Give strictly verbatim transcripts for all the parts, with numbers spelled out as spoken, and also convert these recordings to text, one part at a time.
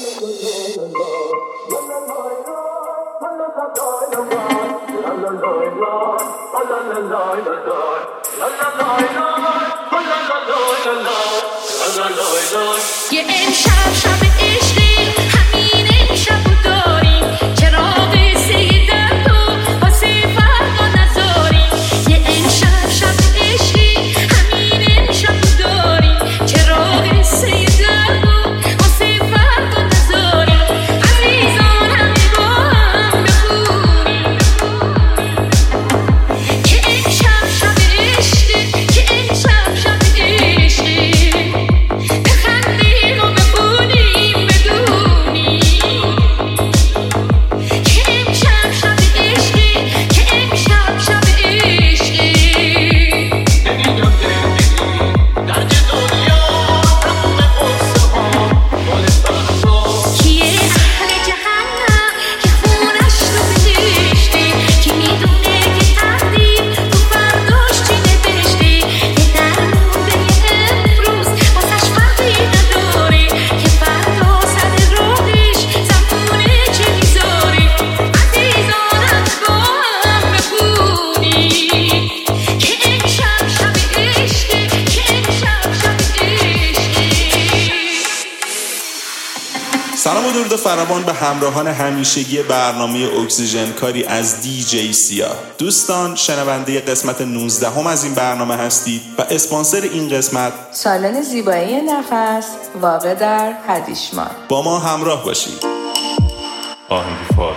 یه امشب شب عشقی همین امشب رو داریم چراغ سیدن تو واسه فردا نذاریم یه امشب شب عشقی همین امشب رو داریم چراغ سیدن تو واسه فردا نذاریم عزیزان همه با هم بخونیم که امشب شب عشقی که امشب شب عشقی سلام و درود فراوان به همراهان همیشگی برنامه اکسیژن کاری از دی جی سیاه. دوستان شنونده قسمت نوزده هم از این برنامه هستید و اسپانسر این قسمت سالن زیبایی نفس واقع در هدیشمان. با ما همراه باشید. آهنگ فار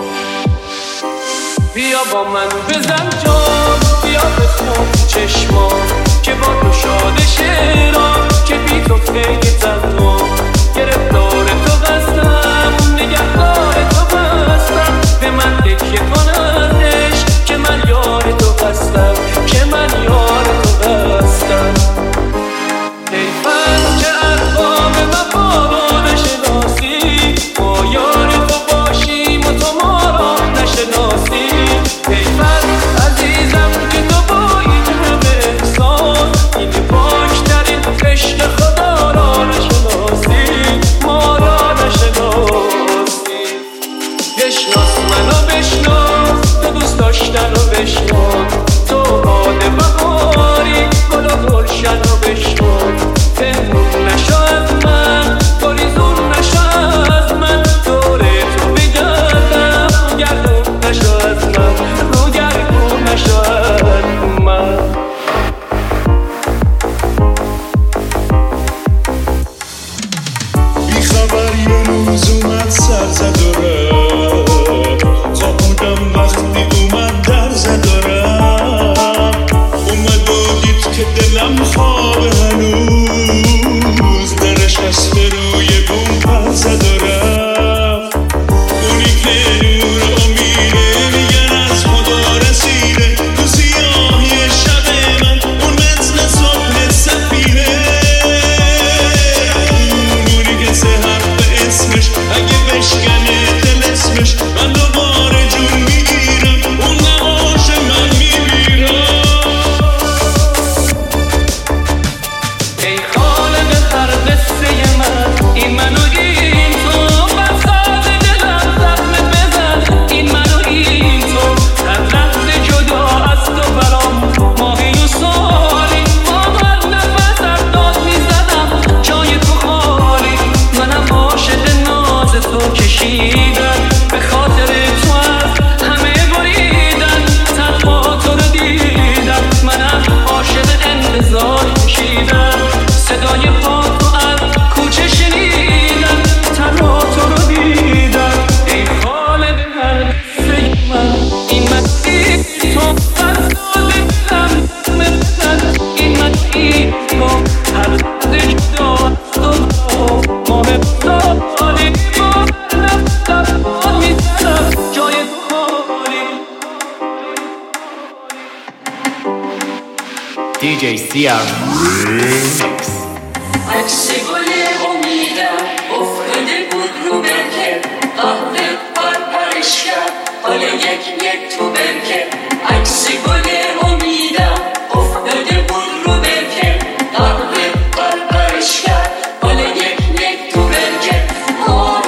بیا با من بزن جان، بیا بخون چشما که با تو شاده شیران که بی تو خیلی تنها گرفتار تو بستم نگهدار تو بستم به من تکیه کن ازش که من یار تو هستم که من یار تو هستم حیف است که ارقام وفا رو نشناسی ما یار تو باشیم و تو ما را نشناسی حیف است عزیزم که تو با این همه احسان این پاکترین عشق خدا را نشناسی ما را نشناسی بشناس منو بشناس تو دوست داشتن رو بشناس تو باده بهاری گل و گلشن رو بشناس پنهون نشو از من گریزون نشو از من دوره تو بگردم گردون نشو از من رو گردون نشو از من بی خبر یه روز اومد سر زد و رفت تا بودم وقتی اومد در زد و رفت اومد و دید که دلم خوابه هنوز درش هست روی بوم پر زد و رفت اونی که نور امیده میگن از خدا رسیده تو سیاهی شب من اون مثل صبح سفیده اونی که سه حرف به اسمش اگه بشکنه دل اسمش من دوباره جون میگیرم اون نقاش من میمیرم ای خالق هر قصه من این منو این تو بساز دلم زخم بزن این منو این تو هر لحظه جدا از تو برام ماهی و سالی با هر نفسم داد میزدم جای تو خالی منم عاشق ناز تو کشیدم به خاطر تو از همه بریدن تنها تو رو دیدم منم عاشق انتظار کشیدم صدای پا تو از کوچه شنیدم تنها تو رو دیدم ای خالق هر قصه من این من این تو بساز دلم مثل این من این تو هر لحظه جدا از تو ماه سالی با هر نفسم باد میزنم جای تو خالی دی جی سیار عکس گل امیدم افتاده بود رو برکه قهوه پرپرش کرد حال یک یک تو برکه عکس گل امیدم افتاده بود رو برکه قهوه پرپرش کرد حال یک یک تو برکه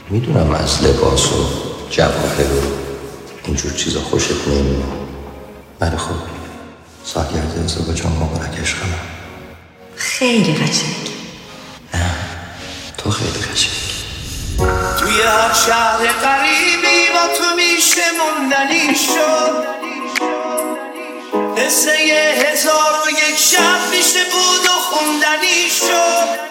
میدونم از لباس و جواهر و اینجور چیزا خوشت نمیاد، ولی خب سالگرد ازدواجم مبارک عشقم. خیلی قشنگ. نه تو خیلی قشنگ. توی هر شهر قریبی با تو میشه موندنی شد، قصه هزار و یک شب میشه بود و خوندنی شد،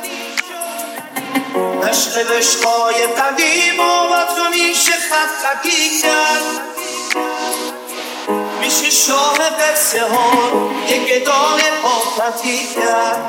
عشق عشقای قدیم و با تو میشه خط خطی کرد، میشه شاه قصه ها یک گدای پاپتی کرد.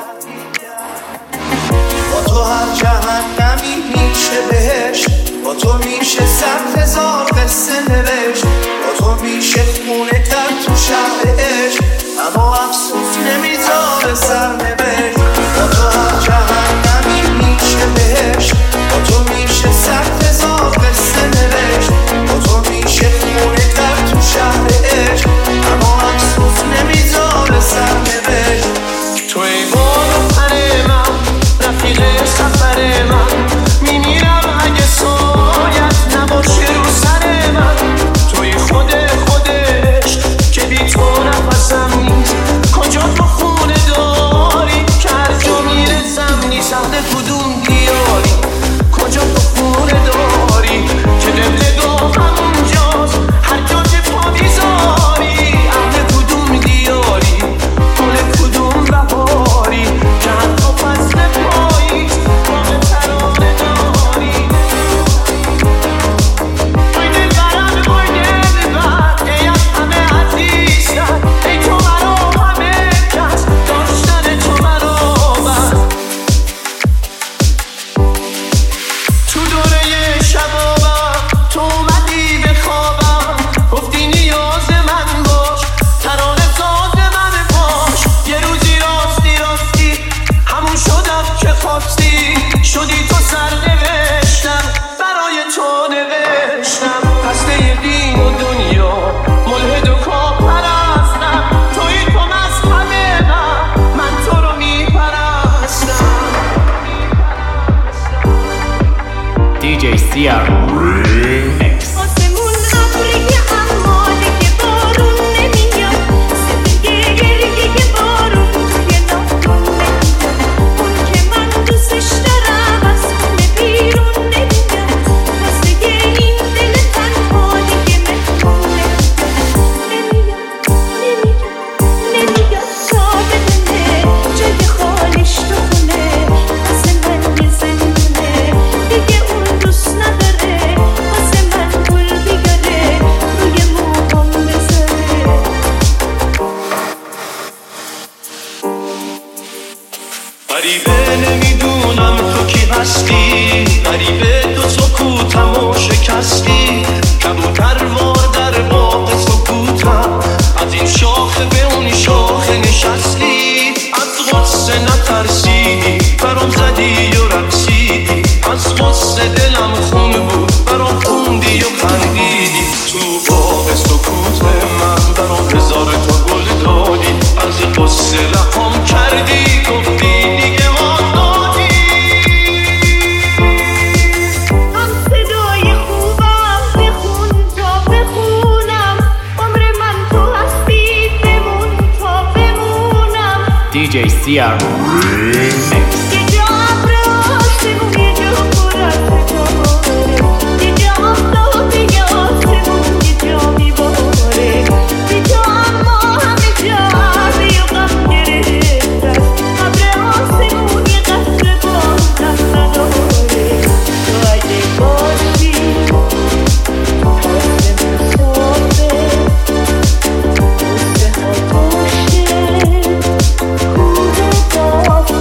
با تو هر جهنمی میشه بهشت، با تو میشه صد هزار قصه نوشت، با تو میشه خونه کرد تو شهر عشق، اما افسوس نمیذاره سر نوشت. با تو هر جهنمی میشه بهشت، با تو میشه صد هزار قصه نوشت، با تو میشه خونه کرد تو شهر عشق، اما افسوس نمیذاره سر نوشت. تو ای بارو پر من، رفیق سفر من، میمیرم اگه سایت نباشه رو سر من. توی خود خودش که بی تو نفسم نیست، کجا تو خونه داری که هر جا میرسم نیست. اهل کدوم دیاری، کجا تو خونه داری که قبلگاه همونجاست هر جا که پا بیزاری. اهل کدوم دیاری، گل کدوم بهاری که حتی فصل پاییز باغ ترانه داری. وای دل برم وای دل بر، ای از همه عزیزتر، ای تو مرا همه کس، داشتن تو مرا بس. تو دوره شبابم تو اومدی به خوابم، گفتی نیاز من باش، ترانه ساز من باش. یه روزی راستی راستی همون شدم که خواستی، شدی تو سرنوشتم برای تو نوشتم. هسته دین و دنیا ملحد و کافرستم، توی تو مذهب من، من تو رو میپرستم. دی جی سی آر آسمون ابریه اما دیگه بارون نمیاد، سفیده گریه که بارون توی ناخن نمیاد. اون که من دوستش دارم از خونه بیرون نمیاد، واسه این دل تنها دیگه مهمون نمیاد. نمیاد نمیاد تا بدونه جای خالیش تو خونه، واسه من یه زندونه دیگه اون دوست نداره، واسه من گل بیاره روی موهام بذاره. غریبه نمیدونم تو کی هستی، غریبه تو سکوتم و شکستی. کبوتروار در باغ سکوتم، از این شاخه به اون شاخه نشستی. از غصه نترسیدی برام زدی و رقصیدی، از غصه دلم خون بود برام خوندی و خندیدی. تو باغ سکوت من برام هزار تا گل دادی، از غصه لقام کردی گفتی دیگه آزادی. هم صدای خوبم بخون تا بخونم، عمر من تو هستی بمون تا بمونم. دی جی سی آر یه جا ابر آسمون، یه جا پر از ستاره، یه جا آفتاب یه آسمون، یه جا میباره، یه جا اما همه جا عرضی و غم گرفته است. ابر آسمون یه قطره بازم نداره، تو اگه باشی آسمون صافه، قصه ها باشه کوه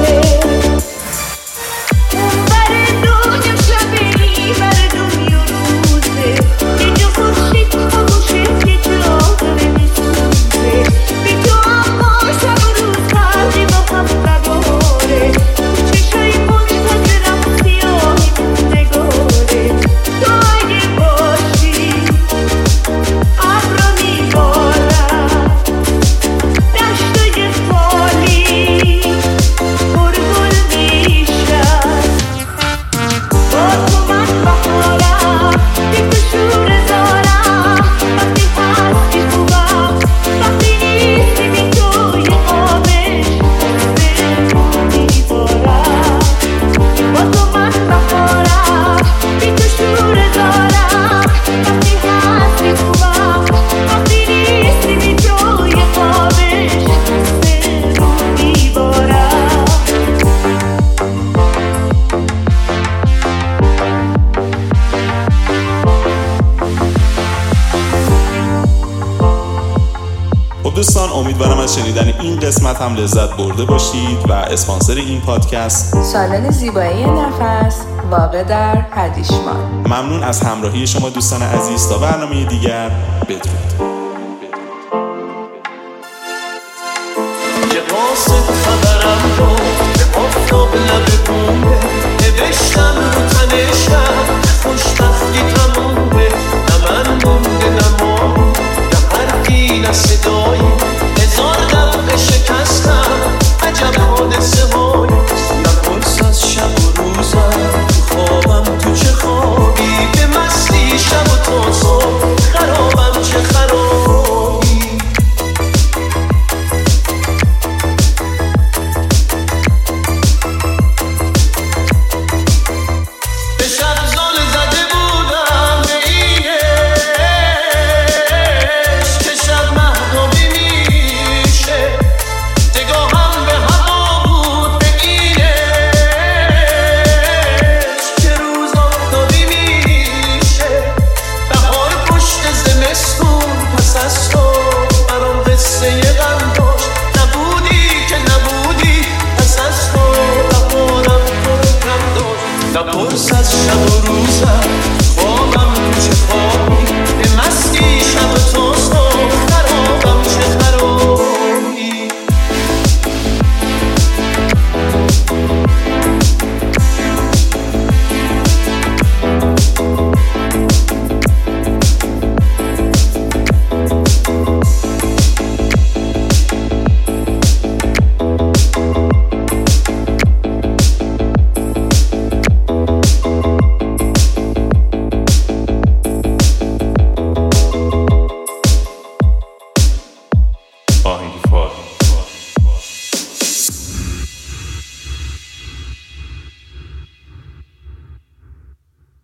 از شنیدن این قسمت هم لذت برده باشید و اسپانسر این پادکست سالن زیبایی نفس واقع در هدیشمان. ممنون از همراهی شما دوستان عزیز. تا برنامه دیگر، بدرود. یه قاصد خبرم رو به آفتاب لب بومه، نوشتم رو تنشم خوشبختی تمومه، نه من مونده نه ما نه حرفی نه صدایی، هزار دفعه شکستم عجب حادثه های، نپرس از شب و روزم تو خوابم تو چه خوابی، به مستی شب و تا صبح خرابم چه خرابی. نپرس از شب و روزم